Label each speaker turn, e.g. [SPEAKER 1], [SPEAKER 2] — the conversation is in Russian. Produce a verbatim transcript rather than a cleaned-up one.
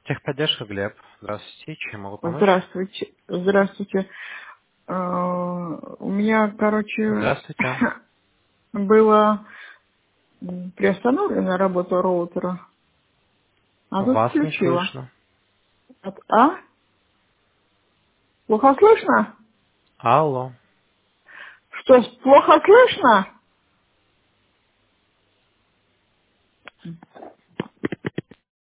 [SPEAKER 1] Техподдержка, Глеб. Здравствуйте. Чем могу помочь?
[SPEAKER 2] Здравствуйте. Здравствуйте. А, У меня, короче,
[SPEAKER 1] Здравствуйте.
[SPEAKER 2] была м, приостановлена работа роутера, а тут
[SPEAKER 1] Вас не
[SPEAKER 2] включила.
[SPEAKER 1] слышно.
[SPEAKER 2] От- А? Плохо слышно?
[SPEAKER 1] Алло.
[SPEAKER 2] Что, плохо слышно?